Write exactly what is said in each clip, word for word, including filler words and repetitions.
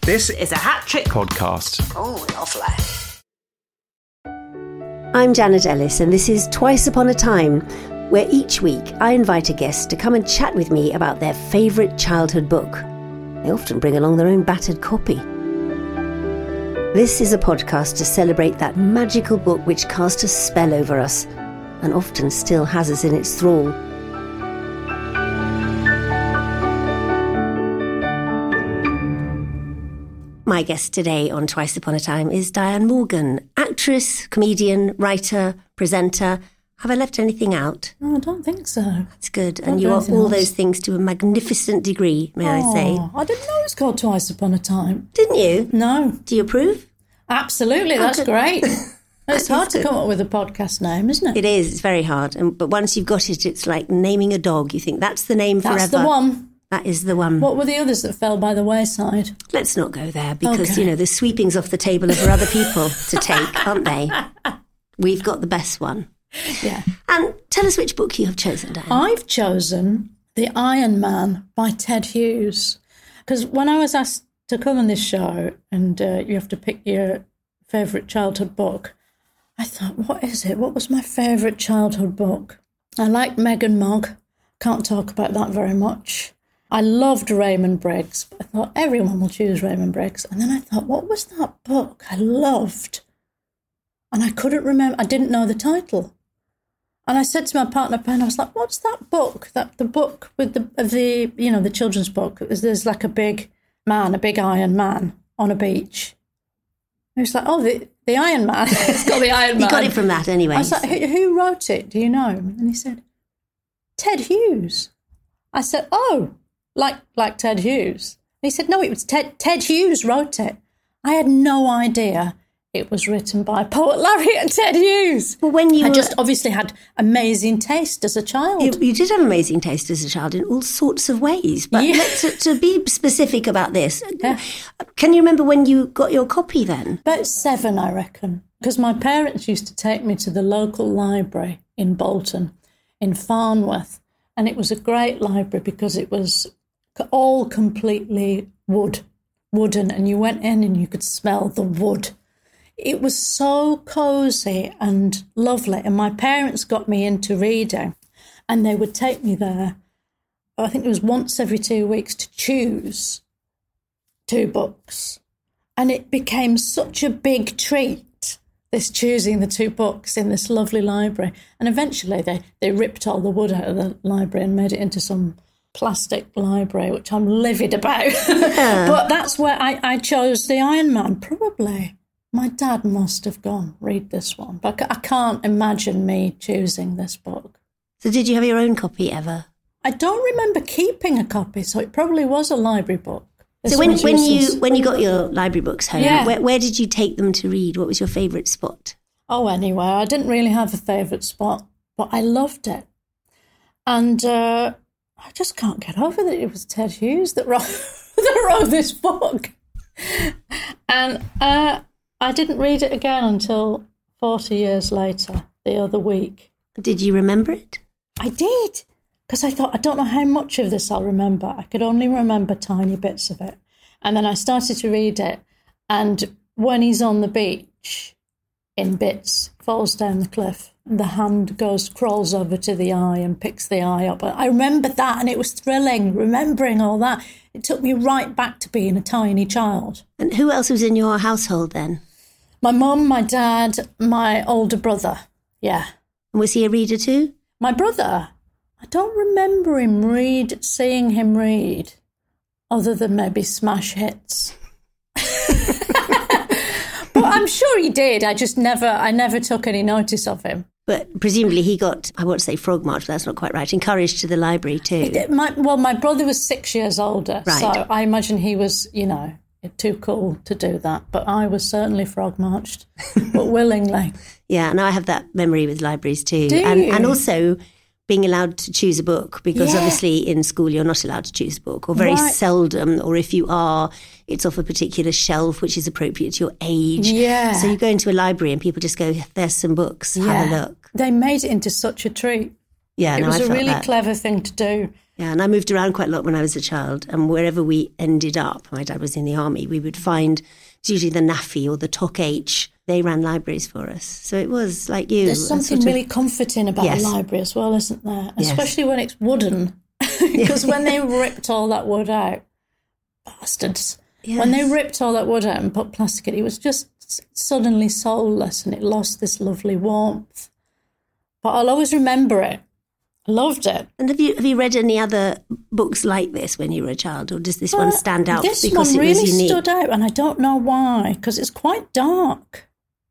This is a Hat Trick podcast. Oh, lovely. I'm Janet Ellis, and this is Twice Upon a Time, where each week I invite a guest to come and chat with me about their favourite childhood book. They often bring along their own battered copy. This is a podcast to celebrate that magical book which cast a spell over us, and often still has us in its thrall. My guest today on Twice Upon a Time is Diane Morgan, actress, comedian, writer, presenter. Have I left anything out? No, I don't think so. It's good. And you are all those things to a magnificent degree, may I say. I didn't know it was called Twice Upon a Time. Didn't you? No. Do you approve? Absolutely, that's great. It's hard to come up with a podcast name, isn't it? It is. It's very hard. And, but once you've got it, it's like naming a dog. You think, that's the name forever. That's the one. That is the one. What were the others that fell by the wayside? Let's not go there because, Okay. you know, the sweepings off the table are for other people to take, aren't they? We've got the best one. Yeah. And tell us which book you have chosen, Diane. I've chosen The Iron Man by Ted Hughes. Because when I was asked to come on this show and uh, you have to pick your favourite childhood book, I thought, what is it? What was my favourite childhood book? I liked Meg and Mog. Can't talk about that very much. I loved Raymond Briggs. I thought everyone will choose Raymond Briggs. And then I thought, what was that book I loved? And I couldn't remember. I didn't know the title. And I said to my partner, Pen, I was like, what's that book? That the book with the, of the, you know, the children's book. There's like a big man, a big iron man on a beach. He was like, oh, the, the Iron Man. It's called The Iron Man. You got it from that anyway. I was like, who, who wrote it? Do you know? And he said, Ted Hughes. I said, oh, like like Ted Hughes. And he said, no, it was Ted, Ted Hughes wrote it. I had no idea it was written by poet laureate Ted Hughes. Well, when you I were- just obviously had amazing taste as a child. You, you did have amazing taste as a child in all sorts of ways. But Yeah. to, to be specific about this, Yeah. can you remember when you got your copy then? About seven, I reckon, because my parents used to take me to the local library in Bolton, in Farnworth, and it was a great library because it was all completely wood, wooden, and you went in and you could smell the wood. It was so cosy and lovely, and my parents got me into reading, and they would take me there, I think it was once every two weeks, to choose two books. And it became such a big treat, this choosing the two books in this lovely library. And eventually they, they ripped all the wood out of the library and made it into some plastic library, which I'm livid about. Yeah. But that's where I, I chose The Iron Man, probably. My dad must have gone, read this one. But I can't imagine me choosing this book. So did you have your own copy ever? I don't remember keeping a copy, so it probably was a library book. This So when, one's when useless. you when you got your library books home, Yeah. where, where did you take them to read? What was your favourite spot? Oh, anyway, I didn't really have a favourite spot, but I loved it. And uh, I just can't get over that it was Ted Hughes that wrote, that wrote this book. And uh, I didn't read it again until forty years later, the other week. Did you remember it? I did, because I thought, I don't know how much of this I'll remember. I could only remember tiny bits of it. And then I started to read it, and when he's on the beach, in bits, falls down the cliff, and the hand goes, crawls over to the eye and picks the eye up. I remember that, and it was thrilling, remembering all that. It took me right back to being a tiny child. And who else was in your household then? My mum, my dad, my older brother, yeah. Was he a reader too? My brother, I don't remember him read, seeing him read, other than maybe smash hits. But I'm sure he did. I just never, I never took any notice of him. But presumably he got, I want to say frog march, but that's not quite right, encouraged to the library too. My, well, my brother was six years older, Right. so I imagine he was, you know, too cool to do that. But I was certainly frog marched, but willingly. Yeah, and I have that memory with libraries too. Do and you? and also being allowed to choose a book, because Yeah. obviously in school you're not allowed to choose a book, or very Right. seldom, or if you are, it's off a particular shelf which is appropriate to your age. Yeah. So you go into a library and people just go, there's some books, have a look. They made it into such a treat. Yeah, It no, was I a felt really that. clever thing to do. Yeah, and I moved around quite a lot when I was a child, and wherever we ended up, my dad was in the army, we would find, it's usually the N A F I or the T O C H, they ran libraries for us. So it was like you. There's something sort of, really comforting about yes. a library as well, isn't there? Yes. Especially when it's wooden. Because when they ripped all that wood out, bastards, yes. when they ripped all that wood out and put plastic in it, it was just suddenly soulless and it lost this lovely warmth. But I'll always remember it. I loved it. And have you have you read any other books like this when you were a child, or does this uh, one stand out this because one it really was unique? stood out, and I don't know why, because it's quite dark.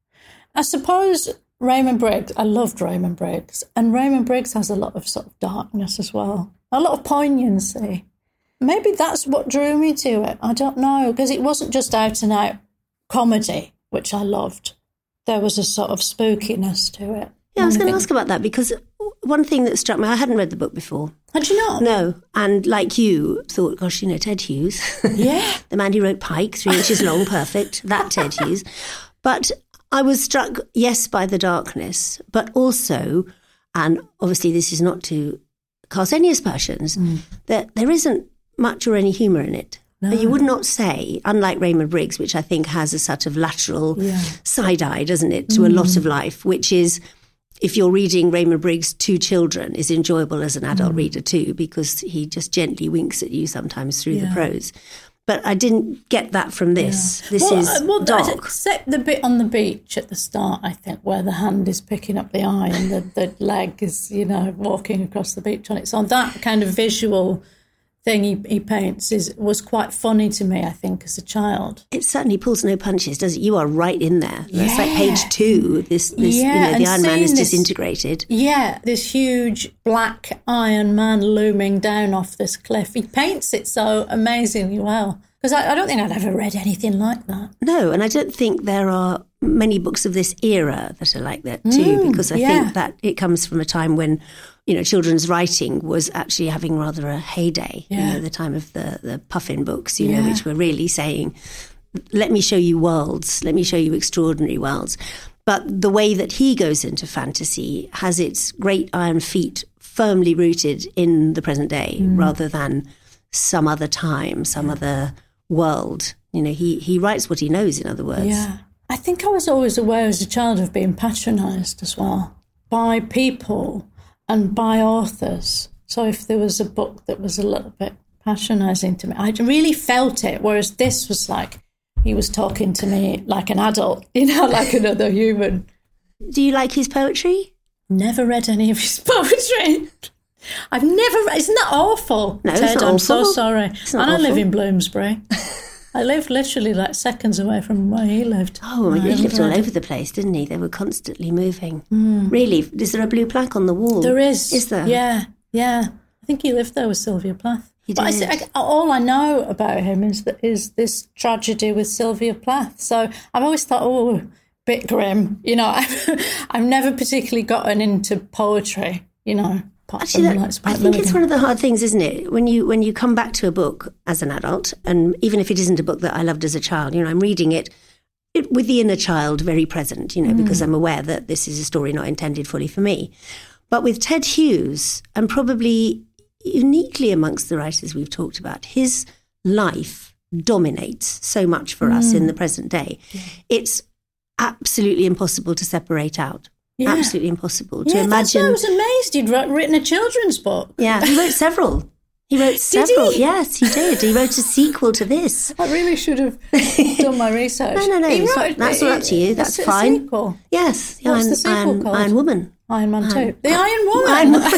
I suppose Raymond Briggs, I loved Raymond Briggs, and Raymond Briggs has a lot of sort of darkness as well, a lot of poignancy. Maybe that's what drew me to it. I don't know, because it wasn't just out and out comedy, which I loved. There was a sort of spookiness to it. Yeah, I was going to ask about that, because one thing that struck me, I hadn't read the book before. Had you not? No. And like you, thought, gosh, you know, Ted Hughes. Yeah. The man who wrote Pike, three inches long, perfect. That Ted Hughes. But I was struck, yes, by the darkness, but also, and obviously this is not to cast any aspersions, mm. that there isn't much or any humour in it. No. You would not say, unlike Raymond Briggs, which I think has a sort of lateral yeah. side eye, doesn't it, to mm. a lot of life, which is, if you're reading Raymond Briggs' Two Children, is enjoyable as an adult mm. reader too, because he just gently winks at you sometimes through yeah. the prose. But I didn't get that from this. Yeah. This well, is well, dark. Except the bit on the beach at the start, I think, where the hand is picking up the eye and the, the leg is, you know, walking across the beach on its own. That kind of visual thing he, he paints is was quite funny to me, I think, as a child. It certainly pulls no punches, does it? You are right in there. Yeah. It's like page two. This, this yeah, you know, the Iron Man is this, disintegrated. Yeah, this huge black Iron Man looming down off this cliff. He paints it so amazingly well. Because I, I don't think I'd ever read anything like that. No, and I don't think there are many books of this era that are like that too, mm, because I yeah. think that it comes from a time when, you know, children's writing was actually having rather a heyday, yeah. you know, the time of the, the Puffin books, you yeah. know, which were really saying, let me show you worlds, let me show you extraordinary worlds. But the way that he goes into fantasy has its great iron feet firmly rooted in the present day mm. rather than some other time, some yeah. other world. You know, he, he writes what he knows, in other words. Yeah. I think I was always aware as a child of being patronised as well by people and by authors. So if there was a book that was a little bit patronising to me, I really felt it, whereas this was like he was talking to me like an adult, you know, like another human. Do you like his poetry? Never read any of his poetry. I've never read, isn't that awful? No, Ted, it's not I'm awful. so sorry. It's And not I awful. live in Bloomsbury. I lived literally like seconds away from where he lived. Oh, he lived all over the place, didn't he? They were constantly moving. Mm. Really? Is there a blue plaque on the wall? There is. Is there? Yeah, yeah. I think he lived there with Sylvia Plath. He but did. I, I, all I know about him is that is this tragedy with Sylvia Plath. So I've always thought, oh, bit grim. You know, I've, I've never particularly gotten into poetry, you know. Actually, that, I think Milligan. It's one of the hard things, isn't it? When you when you come back to a book as an adult, and even if it isn't a book that I loved as a child, you know, I'm reading it, it with the inner child very present, you know, mm. because I'm aware that this is a story not intended fully for me. But with Ted Hughes, and probably uniquely amongst the writers we've talked about, his life dominates so much for mm. us in the present day. Yeah. It's absolutely impossible to separate out. Yeah. Absolutely impossible to yeah, imagine. That's why I was amazed he'd written a children's book. Yeah, he wrote several. He wrote several. Did he? Yes, he did. He wrote a sequel to this. I really should have done my research. no, no, no. He wrote, that's all up to you. That's fine. A sequel? Yes. What's Iron, the sequel Iron, called? Iron Woman. Iron Man Iron, two. The Iron Woman. Iron Woman.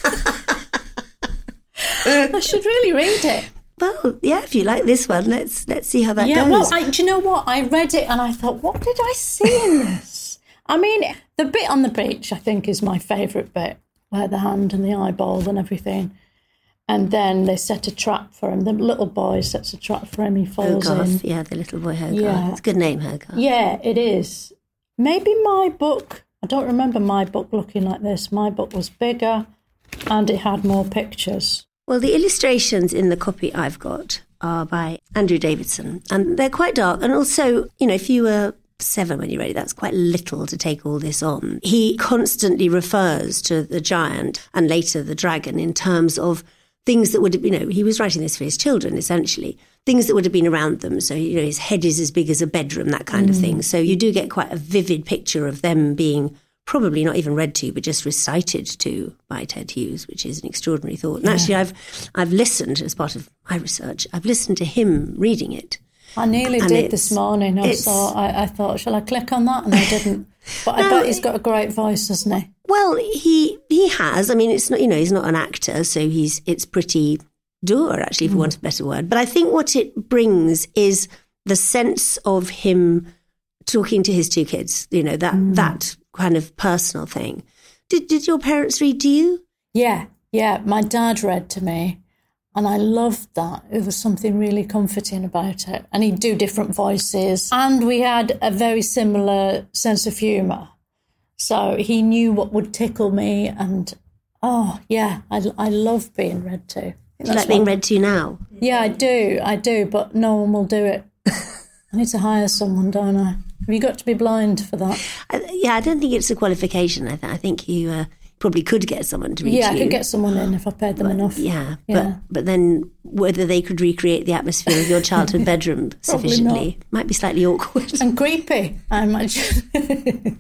I should really read it. Well, yeah, if you like this one, let's let's see how that yeah, goes. Well, I, do you know what? I read it and I thought, what did I see in this? I mean, the bit on the beach, I think, is my favourite bit, where the hand and the eyeball and everything. And then they set a trap for him. The little boy sets a trap for him. He falls Hogarth, in. yeah, the little boy Hogarth. Yeah. It's a good name, Hogarth. Yeah, it is. Maybe my book, I don't remember my book looking like this. My book was bigger and it had more pictures. Well, the illustrations in the copy I've got are by Andrew Davidson, and they're quite dark. And also, you know, if you were seven when you read it, that's quite little to take all this on. He constantly refers to the giant and later the dragon in terms of things that would have, you know, he was writing this for his children, essentially, things that would have been around them. So, you know, his head is as big as a bedroom, that kind mm. of thing. So you do get quite a vivid picture of them being probably not even read to, but just recited to by Ted Hughes, which is an extraordinary thought. And yeah. actually, I've I've listened, as part of my research, I've listened to him reading it. I nearly and did this morning. I saw. I, I thought, shall I click on that? And I didn't. But I no, bet he's got a great voice, hasn't he? Well, he he has. I mean, it's not, you know, he's not an actor, so he's it's pretty dour, actually, for mm. want of a better word. But I think what it brings is the sense of him talking to his two kids. You know, that mm. that kind of personal thing. Did did your parents read to you? Yeah, yeah. My dad read to me. And I loved that. It was something really comforting about it. And he'd do different voices. And we had a very similar sense of humour. So he knew what would tickle me. And, oh, yeah, I, I love being read to. Do you like being read to now? Yeah, I do. I do. But no one will do it. I need to hire someone, don't I? Have you got to be blind for that? I, yeah, I don't think it's a qualification. I, th- I think you... Uh, probably could get someone to read yeah, to you. I could get someone in if I paid them but, enough. Yeah, yeah, but but then whether they could recreate the atmosphere of your childhood bedroom sufficiently might be slightly awkward. And creepy, I imagine. well,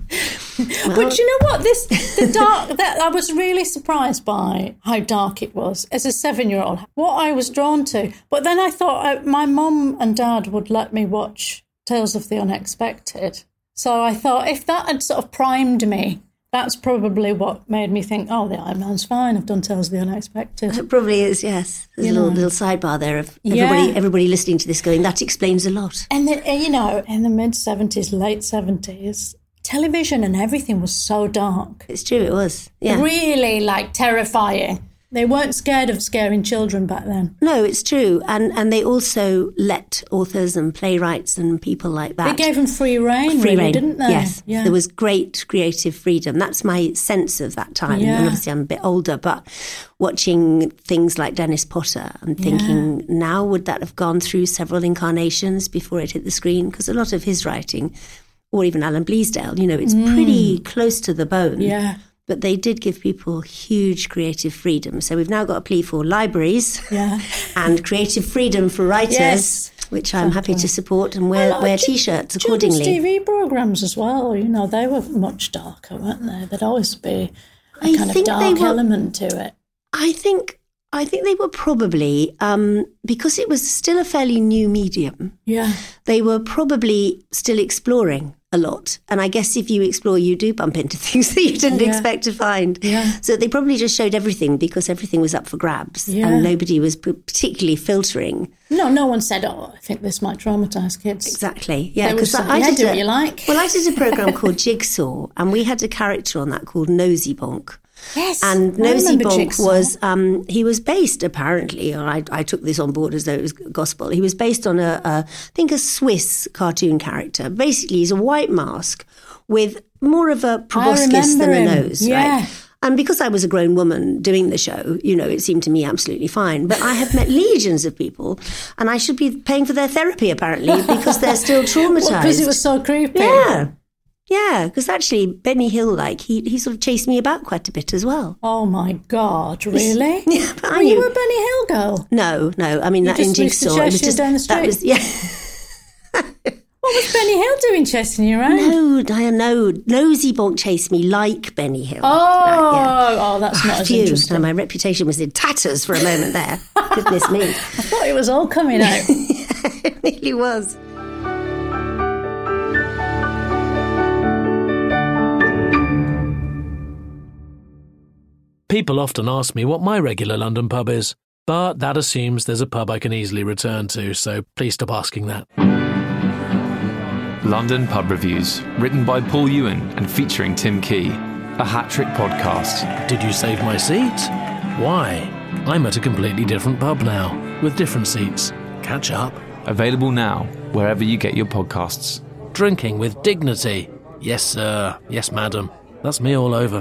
but you know what? This the dark, that I was really surprised by how dark it was as a seven-year-old, what I was drawn to. But then I thought I, my mum and dad would let me watch Tales of the Unexpected. So I thought if that had sort of primed me, that's probably what made me think, oh, the Iron Man's fine. I've done Tales of the Unexpected. It probably is, yes. There's you a little, little sidebar there of everybody, yeah. everybody listening to this going, that explains a lot. And, the, you know, in the mid-seventies, late seventies, television and everything was so dark. It's true, it was. Yeah. Really, like, terrifying. They weren't scared of scaring children back then. No, it's true. And and they also let authors and playwrights and people like that. They gave them free rein, free really, rein. didn't they? Yes. Yeah. There was great creative freedom. That's my sense of that time. Yeah. And obviously I'm a bit older, but watching things like Dennis Potter and thinking, yeah. now would that have gone through several incarnations before it hit the screen? Because a lot of his writing, or even Alan Bleasdale, you know, it's mm. pretty close to the bone. Yeah. But they did give people huge creative freedom. So we've now got a plea for libraries yeah. and creative freedom for writers, yes, which I'm exactly. happy to support and wear, well, wear T-shirts accordingly. T V programmes as well, you know, they were much darker, weren't they? There'd always be a I kind of dark were, element to it. I think I think they were probably, um, because it was still a fairly new medium, yeah. they were probably still exploring a lot. And I guess if you explore, you do bump into things that you didn't yeah. expect to find. Yeah. So they probably just showed everything because everything was up for grabs yeah. and nobody was particularly filtering. No, no one said, oh, I think this might traumatise kids. Exactly. Yeah, because I, I yeah, did do a, what you like. Well, I did a programme called Jigsaw and we had a character on that called Nosy Bonk. Yes, and Nosy Bonk Jigsaw. was, um, he was based apparently, or I, I took this on board as though it was gospel, he was based on a, a, I think a Swiss cartoon character. Basically, he's a white mask with more of a proboscis than him. a nose, yeah. right? And because I was a grown woman doing the show, you know, it seemed to me absolutely fine. But I have met legions of people and I should be paying for their therapy apparently because they're still traumatised. Well, because it was so creepy. Yeah. Yeah, because actually Benny Hill, like, he, he sort of chased me about quite a bit as well. Oh, my God, really? Yeah, but Were you a Benny Hill girl? No, no, I mean, you that in Jigsaw, it was just, down the street? that was, yeah. What was Benny Hill doing chasing you around? No, Diane, no. Nosy Bonk chased me like Benny Hill. Oh, right, yeah. oh, that's not as Phew, interesting. no, my reputation was in tatters for a moment there. Goodness me. I thought it was all coming out. Yeah, it really was. People often ask me what my regular London pub is, but that assumes there's a pub I can easily return to, so please stop asking that. London Pub Reviews, written by Paul Ewan and featuring Tim Key, a hat-trick podcast. Did you save my seat? Why? I'm at a completely different pub now, with different seats. Catch up. Available now, wherever you get your podcasts. Drinking with dignity. Yes, sir. Yes, madam. That's me all over.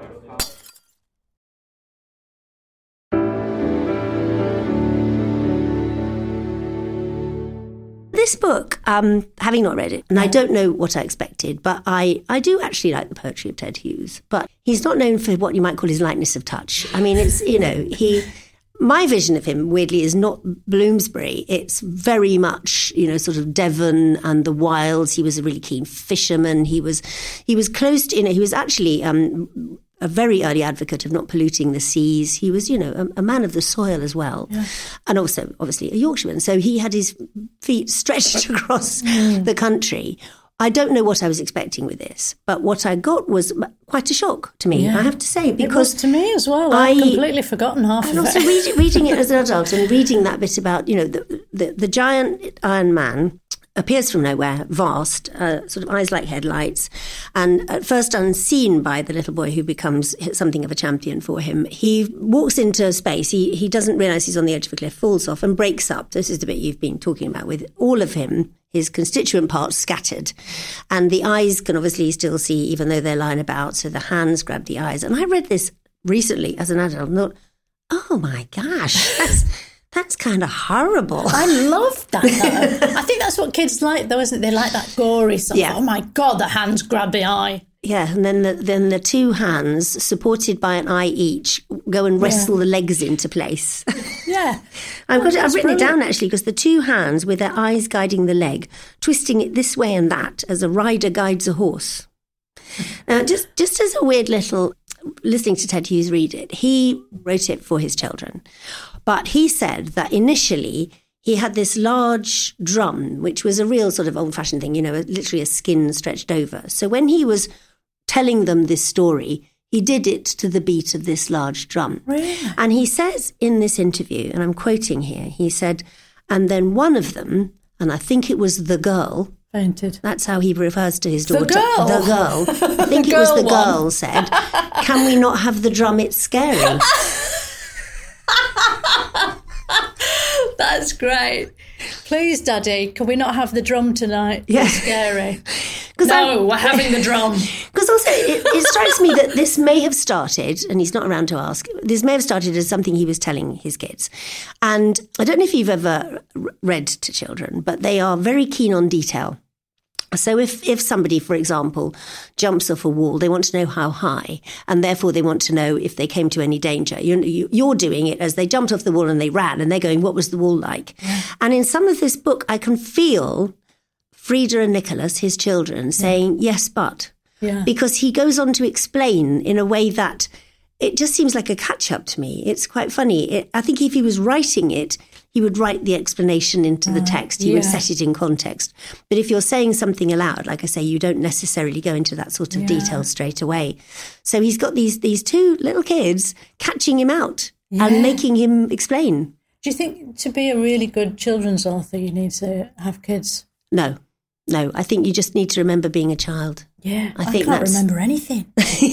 This book, um, having not read it, and I don't know what I expected, but I, I do actually like the poetry of Ted Hughes. But he's not known for what you might call his lightness of touch. I mean, it's, you know, he My vision of him, weirdly, is not Bloomsbury. It's very much, you know, sort of Devon and the wilds. He was a really keen fisherman. He was, he was close to, you know, he was actually um, a very early advocate of not polluting the seas. He was, you know, a, a man of the soil as well. Yeah. And also, obviously, a Yorkshireman. So he had his feet stretched across mm. the country. I don't know what I was expecting with this, but what I got was quite a shock to me, yeah. I have to say. Because it was to me as well. I'd completely forgotten half and of also it. read, reading it as an adult and reading that bit about, you know, the, the, the giant Iron Man appears from nowhere, vast, uh, sort of eyes like headlights, and at first unseen by the little boy who becomes something of a champion for him. He walks into space. He, he doesn't realise he's on the edge of a cliff, falls off and breaks up. This is the bit you've been talking about, with all of him, his constituent parts scattered. And the eyes can obviously still see, even though they're lying about, so the hands grab the eyes. And I read this recently as an adult and thought, oh my gosh, that's that's kind of horrible. I love that, though. I think that's what kids like, though, isn't it? They like that gory stuff. Yeah. Oh my God, the hands grab the eye. Yeah, and then the, then the two hands, supported by an eye each, go and wrestle yeah. the legs into place. Yeah. I've, got it, I've written brilliant. it down, actually, because the two hands with their eyes guiding the leg, twisting it this way and that as a rider guides a horse. Now, just, just as a weird little, listening to Ted Hughes read it, he wrote it for his children. But he said that initially he had this large drum, which was a real sort of old-fashioned thing, you know, literally a skin stretched over. So when he was telling them this story, he did it to the beat of this large drum. Really? And he says in this interview, and I'm quoting here, he said, and then one of them, and I think it was the girl, fainted. That's how he refers to his daughter. The girl? The girl. I think it was the one. girl said, can we not have the drum? It's scary. That's great. Please, Daddy, can we not have the drum tonight? Yeah. It's scary. No, I'm, we're having the drum. Because also, it, it strikes me that this may have started, and he's not around to ask, this may have started as something he was telling his kids. And I don't know if you've ever read to children, but they are very keen on detail. So if, if somebody, for example, jumps off a wall, they want to know how high, and therefore they want to know if they came to any danger. You're, you're doing it as they jumped off the wall and they ran, and they're going, what was the wall like? Yeah. And in some of this book, I can feel Frida and Nicholas, his children, saying, yeah. yes, but. Yeah. Because he goes on to explain in a way that it just seems like a catch-up to me. It's quite funny. It, I think if he was writing it, he would write the explanation into the text. He yeah. would set it in context. But if you're saying something aloud, like I say, you don't necessarily go into that sort of yeah. detail straight away. So he's got these these two little kids catching him out yeah. and making him explain. Do you think to be a really good children's author, you need to have kids? No. No, I think you just need to remember being a child. Yeah, I, think I can't that's... remember anything.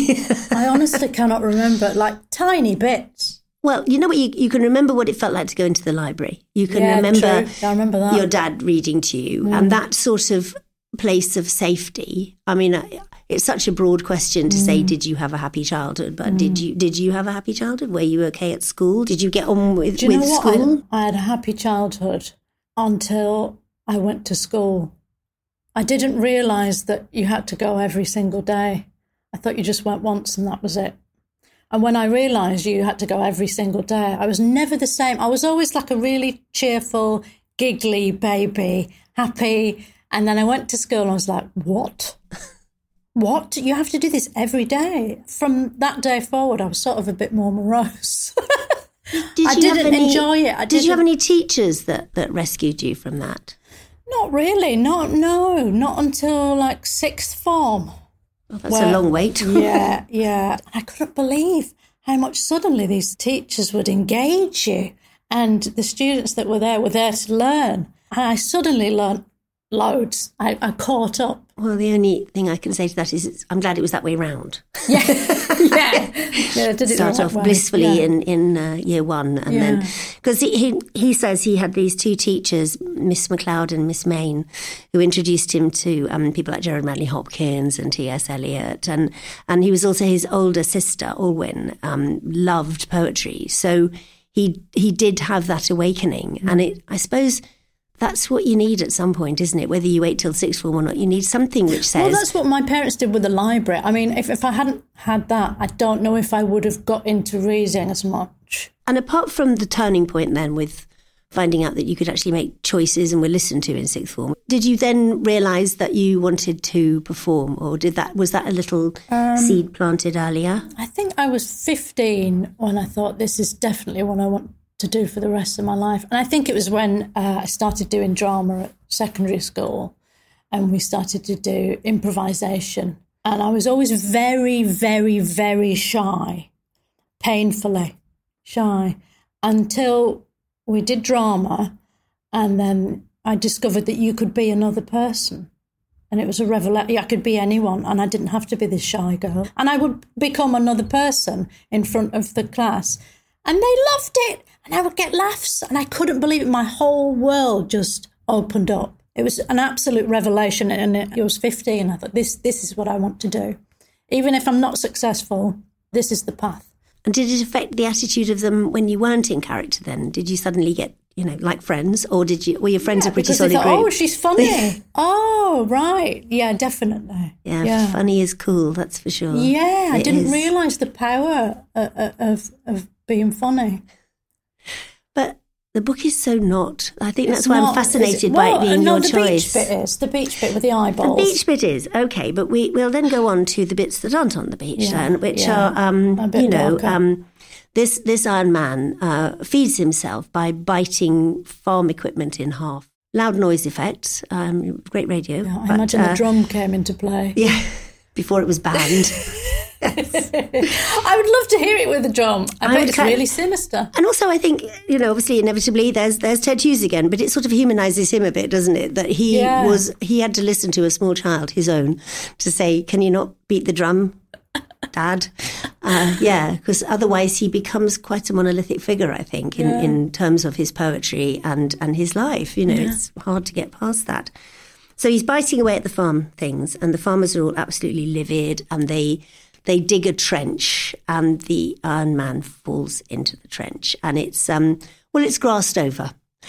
I honestly cannot remember, like tiny bits. Well, you know what? You, you can remember what it felt like to go into the library. You can yeah, remember, true. I remember that. your dad reading to you mm. and that sort of place of safety. I mean, it's such a broad question to mm. say, did you have a happy childhood? But mm. did you did you have a happy childhood? Were you okay at school? Did you get on with, Do you with know school? What? I, I had a happy childhood until I went to school. I didn't realise that you had to go every single day. I thought you just went once and that was it. And when I realised you had to go every single day, I was never the same. I was always like a really cheerful, giggly baby, happy. And then I went to school and I was like, what? What? You have to do this every day? From that day forward, I was sort of a bit more morose. Did I you didn't have any, enjoy it. I did you have any teachers that, that rescued you from that? Not really. Not, no, not until like sixth form. Well, that's Where, a long wait. yeah, yeah. I couldn't believe how much suddenly these teachers would engage you. And the students that were there were there to learn. And I suddenly learned loads. I, I caught up. Well, the only thing I can say to that is it's, I'm glad it was that way round. Yeah, yeah. yeah did it Start off way. blissfully yeah. in, in uh, year one. And yeah. then, because he, he, he says he had these two teachers, Miss MacLeod and Miss Main, who introduced him to um, people like Gerard Manley Hopkins and T S Eliot. And, and he was also, his older sister, Olwen, um, loved poetry. So he, he did have that awakening. Mm. And it, I suppose... that's what you need at some point, isn't it? Whether you wait till sixth form or not, you need something which says... Well, that's what my parents did with the library. I mean, if, if I hadn't had that, I don't know if I would have got into reading as much. And apart from the turning point then with finding out that you could actually make choices and were listened to in sixth form, did you then realise that you wanted to perform, or did that was that a little um, seed planted earlier? I think I was fifteen when I thought this is definitely what I want to do for the rest of my life. And I think it was when uh, I started doing drama at secondary school and we started to do improvisation. And I was always very, very, very shy, painfully shy, until we did drama, and then I discovered that you could be another person. And it was a revelation. I could be anyone, and I didn't have to be this shy girl. And I would become another person in front of the class. And they loved it, and I would get laughs, and I couldn't believe it. My whole world just opened up. It was an absolute revelation, and it was fifteen. I thought, this, this is what I want to do. Even if I'm not successful, this is the path. And did it affect the attitude of them when you weren't in character then? Did you suddenly get, you know, like friends, or did you, were your friends yeah, a pretty because solid they thought, group? oh, she's funny. Oh, right. Yeah, definitely. Yeah, yeah, funny is cool, that's for sure. Yeah, I It didn't is. realise the power of, of, of being funny. But the book is so not. I think It's that's why not, I'm fascinated is it? by Well, it being no, your the choice. beach bit is. The beach bit with the The eyeballs. beach bit is, okay, but we, we'll then go on to the bits that aren't on the beach Yeah, then, which yeah. are, um, A bit you know, darker. um, this, this Iron Man uh, feeds himself by biting farm equipment in half. Loud noise effects, um, great radio. Yeah, I but, imagine uh, the drum came into play. Yeah, before it was banned. I would love to hear it with the drum. I, I bet would it's kind- really sinister. And also, I think, you know, obviously, inevitably, there's there's Ted Hughes again, but it sort of humanises him a bit, doesn't it? That he Yeah. was he had to listen to a small child, his own, to say, "Can you not beat the drum, Dad?" Uh, yeah, because otherwise he becomes quite a monolithic figure, I think, in, Yeah. in terms of his poetry and and his life. You know, Yeah. it's hard to get past that. So he's biting away at the farm things, and the farmers are all absolutely livid, and they they dig a trench, and the Iron Man falls into the trench, and it's um well, it's grassed over.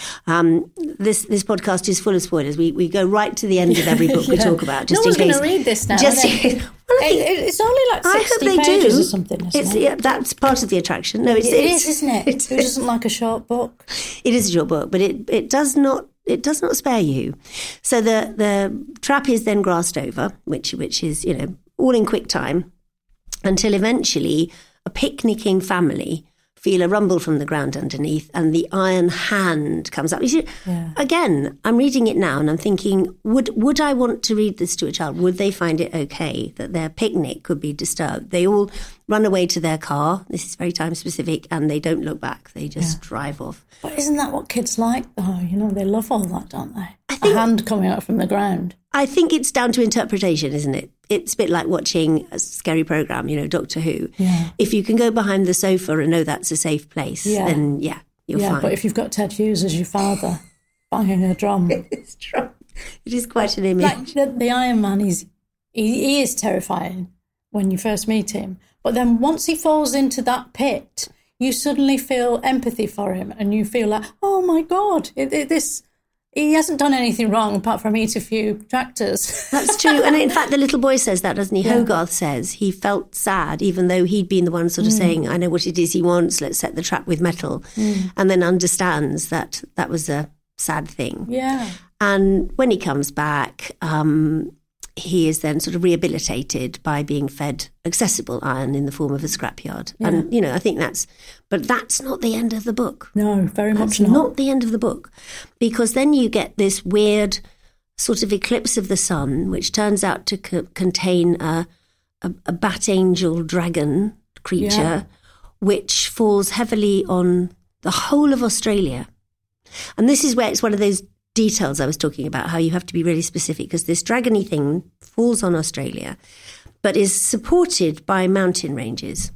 Um, this this podcast is full of spoilers. We we go right to the end of every book we Yeah. talk about, just no in one's case. going to read this now. Just are they? well, I think, It- it's only like I hope sixty they pages do. or something, isn't It's it? yeah, that's part of the attraction. No, it's It it's, is, isn't it? It's, Who doesn't like a short book? it is a short book, but it, it does not it does not spare you. So the the trap is then grassed over, which which is, you know, all in quick time, until eventually a picnicking family feel a rumble from the ground underneath, and the iron hand comes up. You see, Yeah. again, I'm reading it now and I'm thinking, would would I want to read this to a child? Would they find it okay that their picnic could be disturbed? They all run away to their car. This is very time specific, and they don't look back. They just drive off. But isn't that what kids like, though? You know, they love all that, don't they? I think- a hand coming out from the ground. I think it's down to interpretation, isn't it? It's a bit like watching a scary program, you know, Doctor Who. Yeah. If you can go behind the sofa and know that's a safe place, Yeah. then yeah, you're yeah, fine. but if you've got Ted Hughes as your father banging a drum, It's true. It is quite an image. like the, the Iron Man, he's, he, he is terrifying when you first meet him. But then once he falls into that pit, you suddenly feel empathy for him, and you feel like, oh my God, it, it, this he hasn't done anything wrong apart from eat a few tractors. That's true. And in fact, the little boy says that, doesn't he? Yeah. Hogarth says he felt sad, even though he'd been the one sort of Mm. saying, I know what it is he wants, let's set the trap with metal. Mm. And then understands that that was a sad thing. Yeah. And when he comes back, um, he is then sort of rehabilitated by being fed accessible iron in the form of a scrapyard. Yeah. And, you know, I think that's, but that's not the end of the book. No, very That's much not. not the end of the book, because then you get this weird sort of eclipse of the sun, which turns out to co- contain a, a, a bat angel dragon creature, Yeah. which falls heavily on the whole of Australia. And this is where it's one of those details I was talking about, how you have to be really specific, because this dragony thing falls on Australia, but is supported by mountain ranges.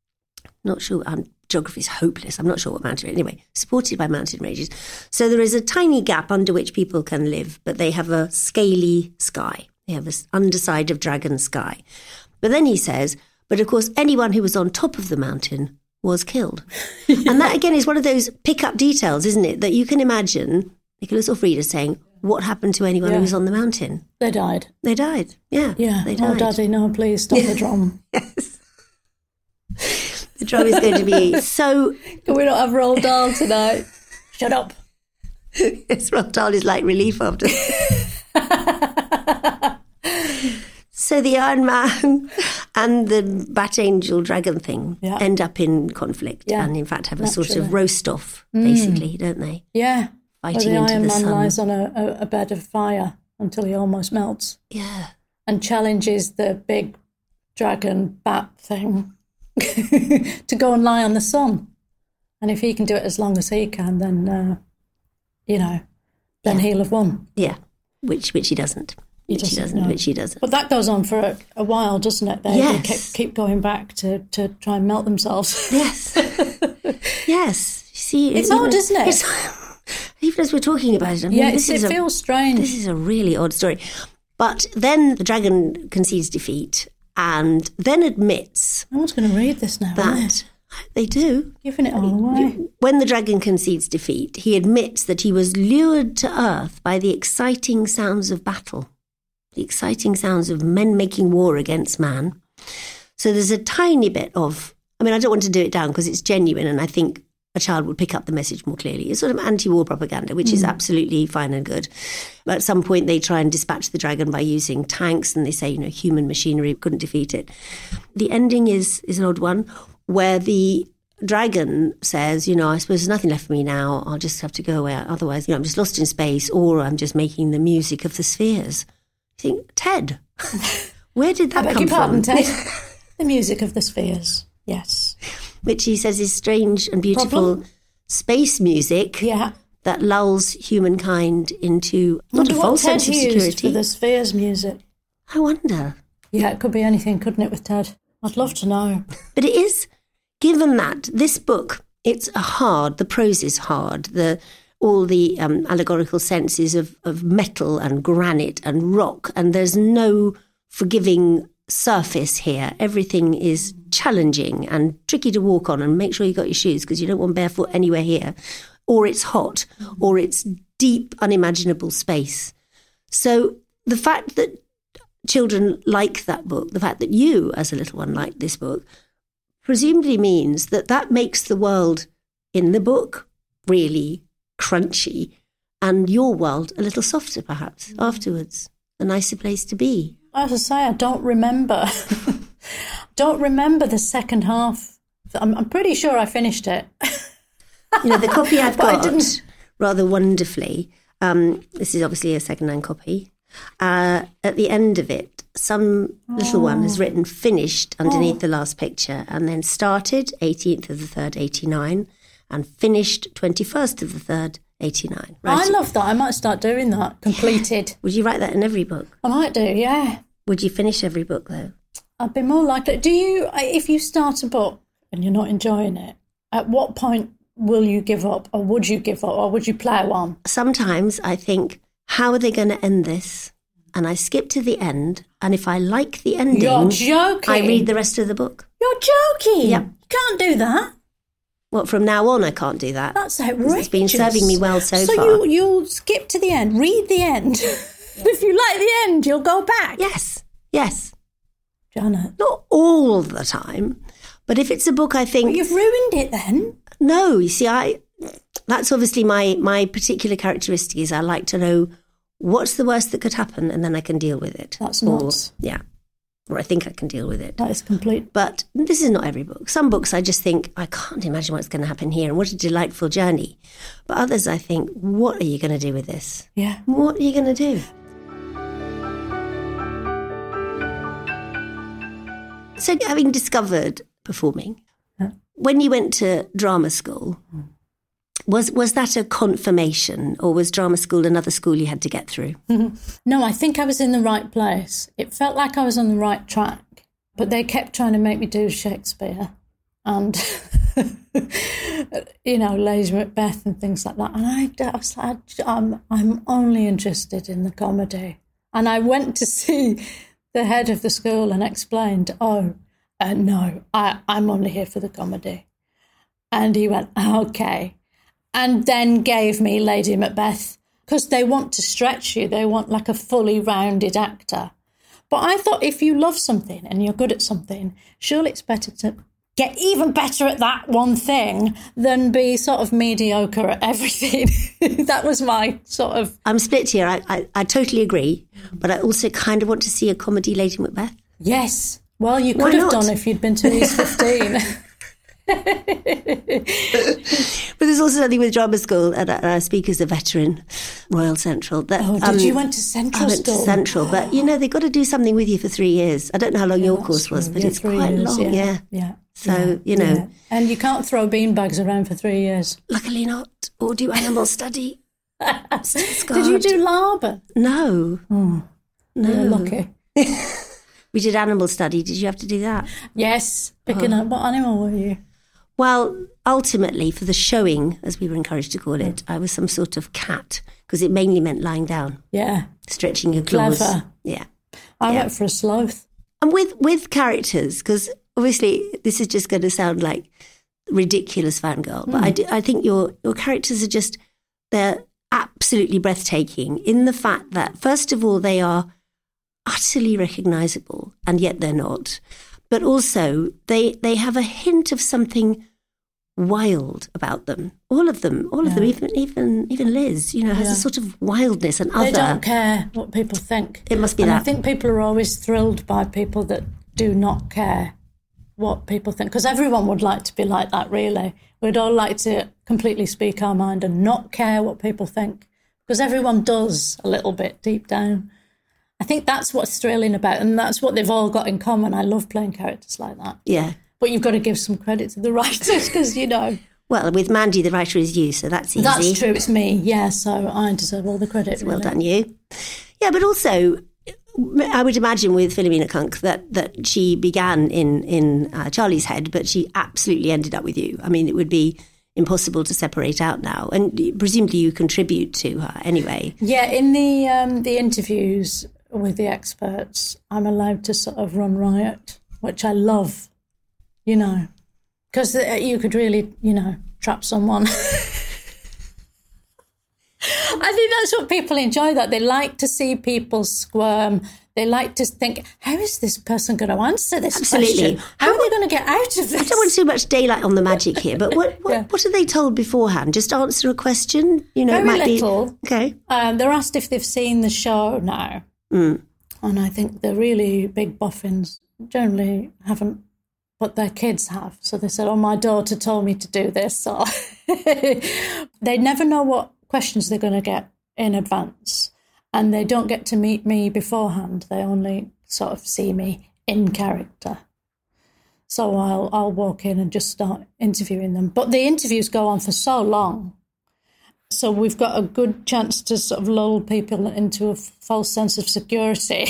Not sure, um, geography is hopeless. I'm not sure what mountain, anyway, supported by mountain ranges. So there is a tiny gap under which people can live, but they have a scaly sky. They have this underside of dragon sky. But then he says, but of course, anyone who was on top of the mountain was killed. Yeah. And that, again, is one of those pick-up details, isn't it, that you can imagine Nicholas or Frida saying, what happened to anyone Yeah. who was on the mountain? They died. They died. Yeah. Yeah. They Oh, died. Daddy, no, please stop the drum. Yes. The drama is going to be so... Can we not have Roald Dahl tonight? Shut up. Yes, Roald Dahl is like relief after... So the Iron Man and the Bat Angel dragon thing Yeah. end up in conflict Yeah, and in fact have a naturally. sort of roast-off, basically, mm. don't they? Yeah. Fighting Where the into Iron the Man sun. lies on a, a, a bed of fire until he almost melts. Yeah. And challenges the big dragon bat thing to go and lie on the sun. And if he can do it as long as he can, then, uh, you know, then Yeah. he'll have won. Yeah, which which he doesn't. He Which he doesn't, doesn't, no. which he doesn't. But that goes on for a, a while, doesn't it? They, Yes. they keep, keep going back to, to try and melt themselves. Yes. Yes. You see, It's even- odd, isn't it? It's, even as we're talking about it, I mean, Yeah, this it's, is it a, feels strange. This is a really odd story. But then the dragon concedes defeat and then admits No one's going to read this now, are they? that they do. Giving it all away. When the dragon concedes defeat, he admits that he was lured to earth by the exciting sounds of battle, the exciting sounds of men making war against man. So there's a tiny bit of, I mean, I don't want to do it down because it's genuine and I think a child would pick up the message more clearly. It's sort of anti-war propaganda, which mm. is absolutely fine and good. But at some point they try and dispatch the dragon by using tanks and they say, you know, human machinery couldn't defeat it. The ending is, is an odd one where the dragon says, you know, I suppose there's nothing left for me now. I'll just have to go away. Otherwise, you know, I'm just lost in space or I'm just making the music of the spheres. You think, Ted, where did that I beg come your pardon, from? Ted. The music of the spheres, yes. Which he says is strange and beautiful Problem? space music Yeah. that lulls humankind into not Wonder a what false Ted sense of used security. for the spheres music. I wonder. Yeah, it could be anything, couldn't it, with Ted? I'd love to know. But it is, given that this book, it's a hard, the prose is hard, the all the um, allegorical senses of, of metal and granite and rock, and there's no forgiving surface here. Everything is challenging and tricky to walk on, and make sure you got your shoes because you don't want barefoot anywhere here, or it's hot, or it's deep, unimaginable space. So the fact that children like that book, the fact that you as a little one liked this book, presumably means that that makes the world in the book really crunchy and your world a little softer perhaps afterwards, a nicer place to be. As I say, I don't remember. don't remember the second half. I'm, I'm pretty sure I finished it. You know, the copy I've But I got didn't- rather wonderfully, um, this is obviously a second-hand copy, uh, at the end of it, some little one has written finished underneath Oh. the last picture and then started eighteenth of the third, eighty-nine and finished twenty-first of the third, eighty-nine. Right. I love that. I might start doing that. Completed. Would you write that in every book? I might do, yeah. Would you finish every book, though? I'd be more likely. Do you, if you start a book and you're not enjoying it, at what point will you give up, or would you give up, or would you plough on? Sometimes I think, how are they going to end this? And I skip to the end, and if I like the ending, You're joking. I read the rest of the book. You're joking. Yep. You can't do that. Well, from now on, I can't do that. That's outrageous. It's been serving me well so, so far. you, you'll skip to the end, read the end. If you like the end, you'll go back. Yes, yes. Janet. Not all the time, but if it's a book I think... You've ruined it then. No, you see, I that's obviously my, my particular characteristic is I like to know what's the worst that could happen and then I can deal with it. That's or, nuts. Yeah, or I think I can deal with it. That is complete. But this is not every book. Some books I just think, I can't imagine what's going to happen here and what a delightful journey. But others I think, what are you going to do with this? Yeah. What are you going to do? So having discovered performing, Yeah. when you went to drama school, was was that a confirmation or was drama school another school you had to get through? No, I think I was in the right place. It felt like I was on the right track, but they kept trying to make me do Shakespeare and, you know, Lady Macbeth and things like that. And I, I was like, I'm, I'm only interested in the comedy. And I went to see the head of the school and explained, oh, uh, no, I, I'm only here for the comedy. And he went, okay. And then gave me Lady Macbeth, because they want to stretch you. They want like a fully rounded actor. But I thought if you love something and you're good at something, surely it's better to get even better at that one thing than be sort of mediocre at everything. That was my sort of... I'm split here. I, I, I totally agree. But I also kind of want to see a comedy Lady Macbeth. Yes. Well, you could Why have not? done if you'd been to East fifteen. But there's also something with drama school, and our speaker's a veteran, Royal Central. That, Oh, did um, you went to Central I went School? to Central, but you know, they've got to do something with you for three years. I don't know how long Yeah, your that's course was, true. but Yeah, it's three quite years, long, yeah. yeah. Yeah. So, yeah, you know. yeah. And you can't throw beanbags around for three years. Luckily not. Or do animal study. Did you do Laban? No. Oh, No. you're lucky. We did animal study. Did you have to do that? Yes. Picking Oh. up. What animal were you? Well, ultimately, for the showing, as we were encouraged to call it, I was some sort of cat, because it mainly meant lying down, Yeah. stretching your claws. Clever. Yeah. I Yeah. went for a sloth. And with, with characters, because obviously this is just going to sound like ridiculous fangirl, but I, do, I think your, your characters are just, they're absolutely breathtaking in the fact that, first of all, they are utterly recognisable, and yet they're not. But also, they, they have a hint of something wild about them. All of them, all of Yeah. them, even even even Liz, you know, has Yeah. a sort of wildness and They other. don't care what people think. It must be and that. I think people are always thrilled by people that do not care what people think, because everyone would like to be like that, really. We'd all like to completely speak our mind and not care what people think, because everyone does a little bit deep down. I think that's what's thrilling about, and that's what they've all got in common. I love playing characters like that. Yeah. But you've got to give some credit to the writers, because, you know... Well, with Mandy, the writer is you, so that's easy. That's true, it's me, yeah, so I deserve all the credit, Well really. done, you. Yeah, but also, I would imagine with Philomena Kunk that, that she began in, in uh, Charlie's head, but she absolutely ended up with you. I mean, it would be impossible to separate out now. And presumably you contribute to her anyway. Yeah, in the um, the interviews with the experts, I'm allowed to sort of run riot, which I love, you know, because you could really, you know, trap someone. I think that's what people enjoy, that they like to see people squirm. They like to think, how is this person going to answer this Absolutely. question? How are they going to get out of this? I don't want too much daylight on the magic here, but what what, Yeah. what are they told beforehand? Just answer a question? You know, Very it might little. be... Okay. Um, they're asked if they've seen the show now. Mm. And I think the really big boffins generally haven't, but their kids have. So they said, oh, my daughter told me to do this. So they never know what questions they're going to get in advance. And they don't get to meet me beforehand. They only sort of see me in character. So I'll I'll walk in and just start interviewing them. But the interviews go on for so long. So we've got a good chance to sort of lull people into a false sense of security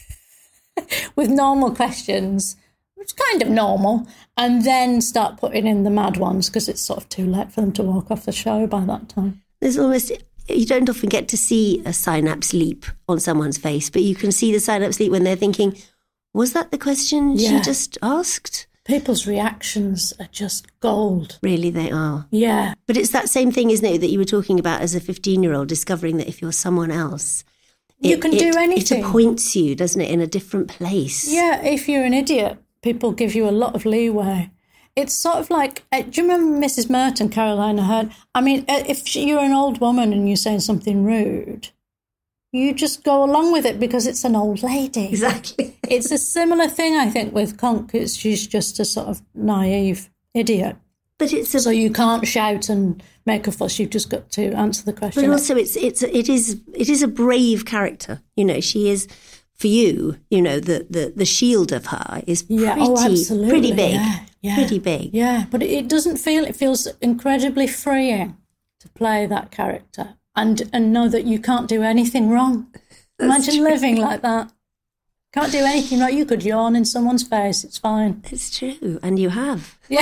with normal questions, which is kind of normal, and then start putting in the mad ones, because it's sort of too late for them to walk off the show by that time. There's almost... You don't often get to see a synapse leap on someone's face, but you can see the synapse leap when they're thinking, was that the question Yeah. she just asked? People's reactions are just gold. Really, they are. Yeah. But it's that same thing, isn't it, that you were talking about as a fifteen-year-old, discovering that if you're someone else... You it- can it- do anything. It appoints you, doesn't it, in a different place. Yeah, if you're an idiot, people give you a lot of leeway. It's sort of like, uh, do you remember Missus Merton, Carolina Heard? I mean, uh, if she, you're an old woman and you're saying something rude, you just go along with it because it's an old lady. Exactly. It's a similar thing, I think, with Conk. It's, she's just a sort of naive idiot. But it's a... So you can't shout and make a fuss. You've just got to answer the question. But also, it's it's it is it is a brave character. You know, she is, for you. You know, the the, the shield of her is pretty Yeah, oh, absolutely. pretty big, Yeah, yeah. pretty big. Yeah, but it, it doesn't feel, it feels incredibly freeing to play that character and, and know that you can't do anything wrong. Imagine true. living like that. Can't do anything wrong. You could yawn in someone's face. It's fine. It's true, and you have. Yeah.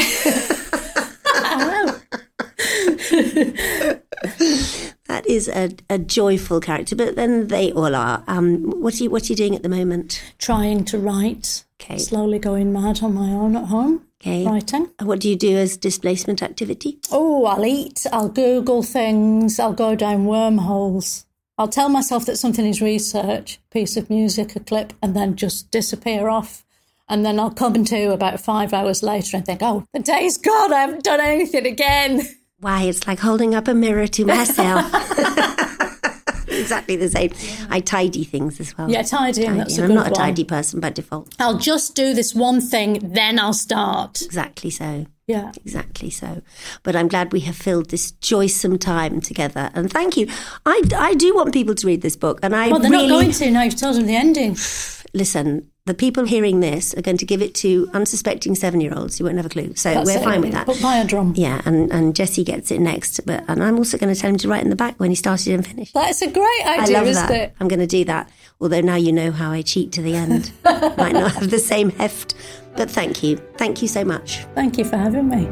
I know. That is a, a joyful character, but then they all are. Um, what are you what are you doing at the moment? Trying to write. Okay. Slowly going mad on my own at home. Okay. Writing. What do you do as displacement activity? Oh, I'll eat, I'll Google things, I'll go down wormholes. I'll tell myself that something is research, piece of music, a clip, and then just disappear off. And then I'll come to about five hours later and think, oh, the day's gone. I haven't done anything again. Why, it's like holding up a mirror to myself. Exactly the same. I tidy things as well. Yeah, tidying, tidying. that's a I'm good not a one. tidy person by default. I'll just do this one thing, then I'll start. Exactly so. Yeah. Exactly so. But I'm glad we have filled this joysome time together. And thank you. I, I do want people to read this book. And I Well, they're really... not going to now. You've told them the ending. Listen, the people hearing this are going to give it to unsuspecting seven-year-olds who won't have a clue. So That's we're it. fine with that. But buy a drum. Yeah, and, and Jesse gets it next. But and I'm also going to tell him to write in the back when he started and finished. That's a great idea, I love isn't that. it? I'm going to do that. Although now you know how I cheat to the end. Might not have the same heft. But thank you. Thank you so much. Thank you for having me.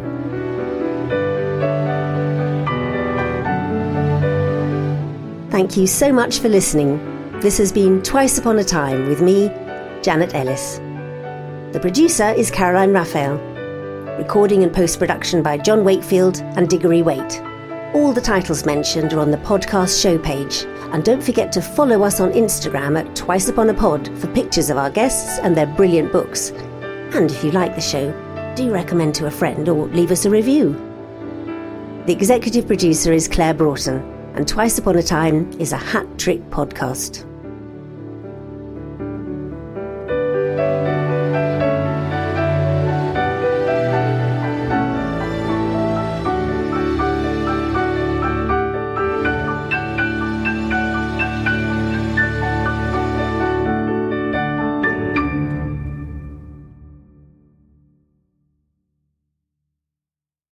Thank you so much for listening. This has been Twice Upon a Time with me, Janet Ellis. The producer is Caroline Raphael. Recording and post-production by John Wakefield and Diggory Waite. All the titles mentioned are on the podcast show page. And don't forget to follow us on Instagram at Twice Upon a Pod for pictures of our guests and their brilliant books. And if you like the show, do recommend to a friend or leave us a review. The executive producer is Claire Broughton, and Twice Upon a Time is a hat trick podcast.